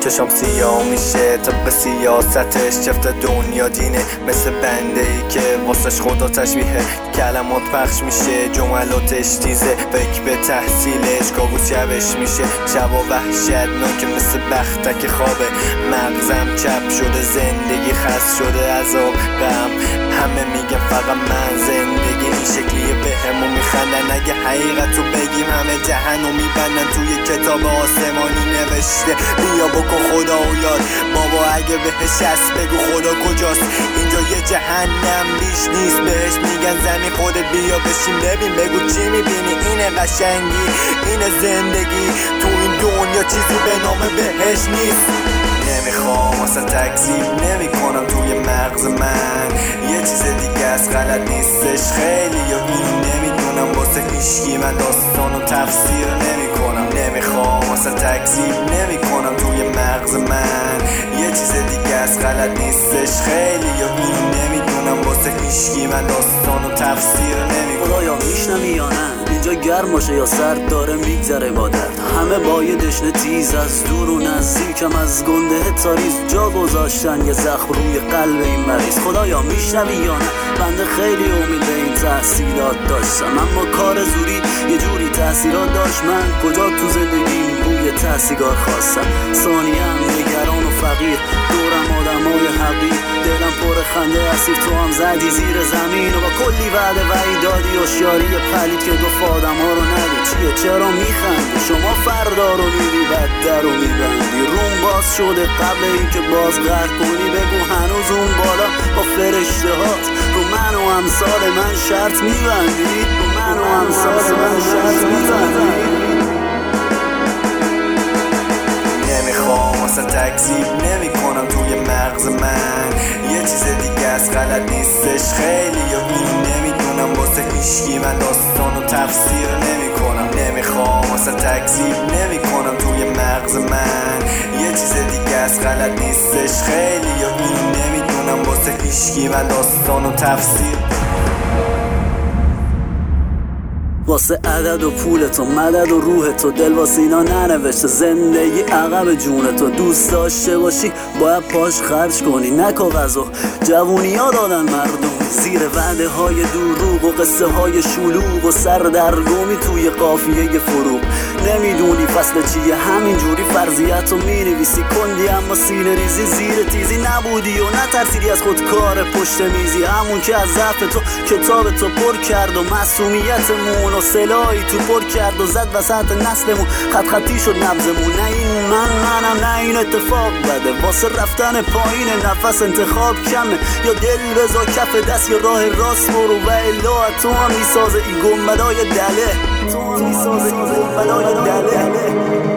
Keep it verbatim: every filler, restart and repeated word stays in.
چشام سیاه میشه طبق سیاستش، چفت دنیا دینه مثل بنده ای که واسش خدا تشبیهه. کلمات پخش میشه جملاتش تیزه، فکر به تحصیلش کابوس شبش میشه. شبا وحشتناکه مثل بختک خوابه، مغزم چپ شده زندگی خست شده عذاب غم. همه میگن فقط من زندگی این شکلیه بهمون میخندن، اگه حقیقتو بگیم همه دهنو میبندن. توی کتاب آسمانی نوشته بیا بکن خدا و یاد، بابا اگه بهش هست بگو خدا کجاست. اینجا یه جهنم بیش نیست، بهش میگن زمین، خودت بیا بشین ببین بگو چی میبینی. اینه قشنگی اینه زندگی، تو این دنیا چیزی به نام بهش نیست. نمیخوام اصلا تکذیب نمی کنم توی مغز من، یه چیز دیگه از غلط نیستش خیلی یا این نمیدونم واسه هیچکی من داستانو تفسیر نمی کنم. نمیخوام اصلا تکذیب نمی کنم توی مغز من، یه چیز دیگه از غلط نیستش خیلی یا این نمیدونم واسه هیچکی من داستانو تفسیر نمی کنم. خدایا میشنوی یا نه؟ اینجا گرم باشه یا سرد داره میگذره با درد. همه با یه دشنه تیز از دور و نزدیکم از گنده تاریز جا گذاشتن یه زخم روی قلب این مریض. خدایا میشنوی یا نه؟ بنده خیلی امید به این تحصیلات داشتم، اما کار زوری یه جوری تاثیرات داشت. من کجا تو زندگیم بوی تحصیلات خواستم، ثانیم نگران و فقیر، دورم آدمای حقیر، دلم پر خنده اسیر. تو هم زدی زیر زمین و با کلی وعده وعید دادی و شیاری پلید که گفت آدم ها رو ندی. چیه چرا میخندی؟ شما فردا رو میری بعد در رو میبندی. روم باز شده قبل اینکه باز غرق کنی، بگو هنوز اون بالا با فرشته هات رو من و امثال من شرط میبندی. رو من و امثال من شرط میبندی. نمیخوام اصلا تکذیب نمی کنم توی مغز من، یه چیز دیگه از غلط نیستش خیلی یا این نمیدونم واسه هیچکی من داستانو تفسیر نمی کنم. نمیخوام اصلا تکذیب نمی کنم توی مغز من، یه چیز دیگه از غلط نیستش خیلی یا این نمیدونم واسه هیچکی من داستانو تفسیر. واسه عدد و پول تو مدد و روح تو دل واسه اینا ننوشته. زندگی عقب جون تو دوست داشته باشی باید پاش خرج کنی، نه کاغذ و جوونی ها دادن مردم زیر وعده های دروغ و قصه های شلوغ و سردرگمی توی قافیه فروغ. نمیدونی فصل چیه همینجوری فرضیت رو مینویسی کندی، اما سینه ریزی زیر تیزی نبودی و نترسیدی از خود کار پشت میزی. همون که از ضعف تو کتاب تو پر کرد و معصومیتمون و سلاحی تو پر کرد و زد وسط نسلمون، خط خطی شد نبضمون. نه این من منم نه این اتفاق بده، واسه رفتن پایین نفس انتخاب کمه. یا دل بزا کف دست یا راه راست برو و الا تو هم میسازه این گنبدای دله، تو هم میسازه این گنبدای دله.